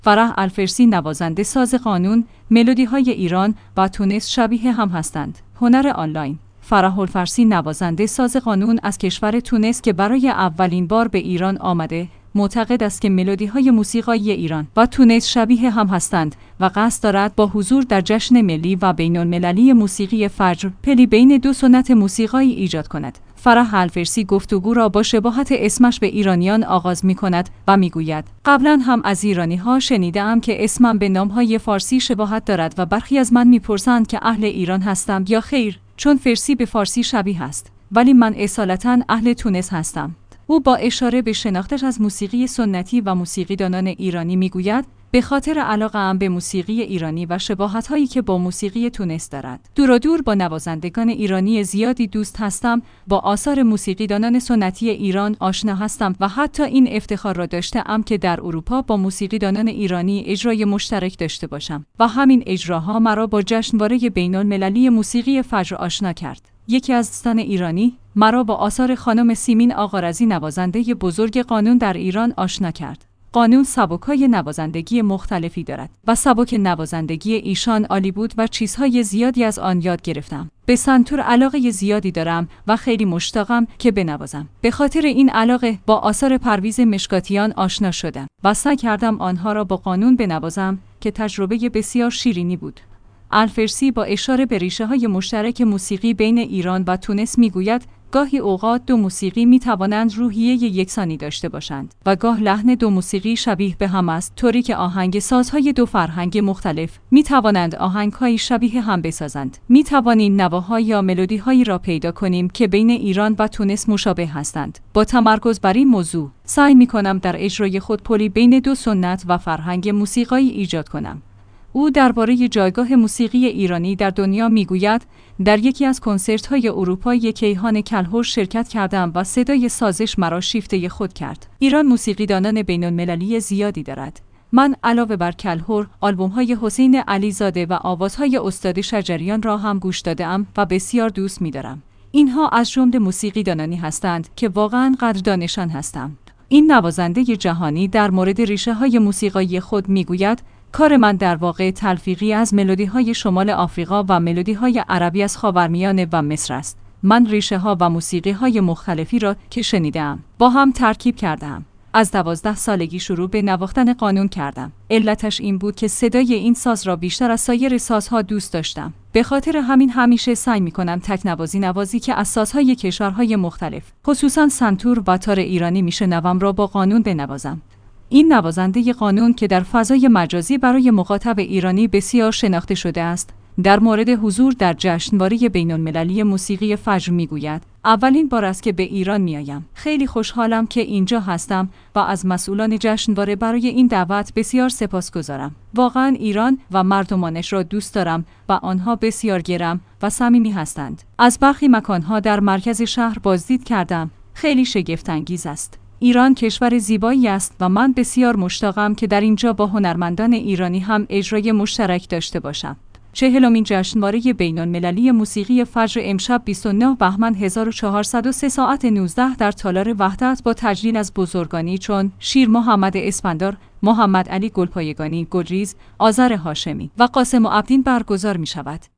فرح الفرسی نوازنده ساز قانون، ملودی‌های ایران و تونس شبیه هم هستند. هنر آنلاین. فرح الفرسی نوازنده ساز قانون از کشور تونس که برای اولین بار به ایران آمده، معتقد است که ملودی‌های موسیقایی ایران و تونس شبیه هم هستند و قصد دارد با حضور در جشن ملی و بین‌المللی موسیقی فجر پلی بین دو سنت موسیقایی ایجاد کند. فرح الفرسی گفتگو را با شباهت اسمش به ایرانیان آغاز می‌کند و می‌گوید: قبلا هم از ایرانی‌ها شنیده‌ام که اسمم به نام‌های فارسی شباهت دارد و برخی از من می‌پرسند که اهل ایران هستم یا خیر، چون فرسی به فارسی شبیه است، ولی من اصالتاً اهل تونس هستم. او با اشاره به شناختش از موسیقی سنتی و موسیقیدانان ایرانی میگوید: به خاطر علاقه‌ام به موسیقی ایرانی و شباهت‌هایی که با موسیقی تونس دارد، دور و دور با نوازندگان ایرانی زیادی دوست هستم، با آثار موسیقیدانان سنتی ایران آشنا هستم و حتی این افتخار را داشته‌ام که در اروپا با موسیقیدانان ایرانی اجرای مشترک داشته باشم و همین اجراها مرا با جشنواره بین‌المللی موسیقی فجر آشنا کرد. یکی از دوستان ایرانی مرا با آثار خانم سیمین آقارزی نوازنده بزرگ قانون در ایران آشنا کرد. قانون سبک‌های نوازندگی مختلفی دارد و سبک نوازندگی ایشان عالی بود و چیزهای زیادی از آن یاد گرفتم. به سنتور علاقه زیادی دارم و خیلی مشتاقم که بنوازم. به خاطر این علاقه با آثار پرویز مشکاتیان آشنا شدم و سعی کردم آنها را با قانون بنوازم که تجربه بسیار شیرینی بود. الفرسی با اشاره به ریشه‌های مشترک موسیقی بین ایران و تونس میگوید: گاهی اوقات دو موسیقی می توانند روحیه یکسانی داشته باشند و گاه لحن دو موسیقی شبیه به هم است، طوری که آهنگ سازهای دو فرهنگ مختلف می توانند آهنگ‌های شبیه هم بسازند. می توانیم نواها یا ملودی‌هایی را پیدا کنیم که بین ایران و تونس مشابه هستند. با تمرکز بر این موضوع، سعی می کنم در اجرای خود پلی بین دو سنت و فرهنگ موسیقایی ایجاد کنم. او درباره جایگاه موسیقی ایرانی در دنیا میگوید: در یکی از کنسرت‌های اروپایی کیهان کلهر شرکت کردم و صدای سازش مرا شیفته خود کرد. ایران موسیقیدانان بین‌المللی زیادی دارد. من علاوه بر کلهر، آلبوم‌های حسین علیزاده و آوازهای استاد شجریان را هم گوش داده‌ام و بسیار دوست می‌دارم. اینها از جمله موسیقیدانانی هستند که واقعاً قدردانشان هستم. این نوازنده جهانی در مورد ریشه‌های موسیقایی خود میگوید: کار من در واقع تلفیقی از ملودی‌های شمال آفریقا و ملودی‌های عربی از خاورمیانه و مصر است. من ریشه‌ها و موسیقی‌های مختلفی را که شنیدم با هم ترکیب کردم. از 12 سالگی شروع به نواختن قانون کردم. علتش این بود که صدای این ساز را بیشتر از سایر سازها دوست داشتم. به خاطر همین همیشه سعی می‌کنم نوازی که از سازهای کشورهای مختلف، خصوصاً سنتور و تار ایرانی میشنوم را با قانون بنوازم. این نوازنده قانون که در فضای مجازی برای مخاطب ایرانی بسیار شناخته شده است، در مورد حضور در جشنواره بین‌المللی موسیقی فجر میگوید: اولین بار است که به ایران میایم. خیلی خوشحالم که اینجا هستم و از مسئولان جشنواره برای این دعوت بسیار سپاسگزارم. واقعا ایران و مردمانش را دوست دارم و آنها بسیار گرم و صمیمی هستند. از برخی مکانها در مرکز شهر بازدید کردم. خیلی شگفت انگیز است. ایران کشور زیبایی است و من بسیار مشتاقم که در اینجا با هنرمندان ایرانی هم اجرای مشترک داشته باشم. 40مین جشنواره بین‌المللی موسیقی فجر امشب 29 بهمن 1403 ساعت 19 در تالار وحدت با تجلیل از بزرگانی چون شیر محمد اسفندار، محمد علی گلپایگانی، گلریز، آذر هاشمی و قاسم عبدین برگزار می شود.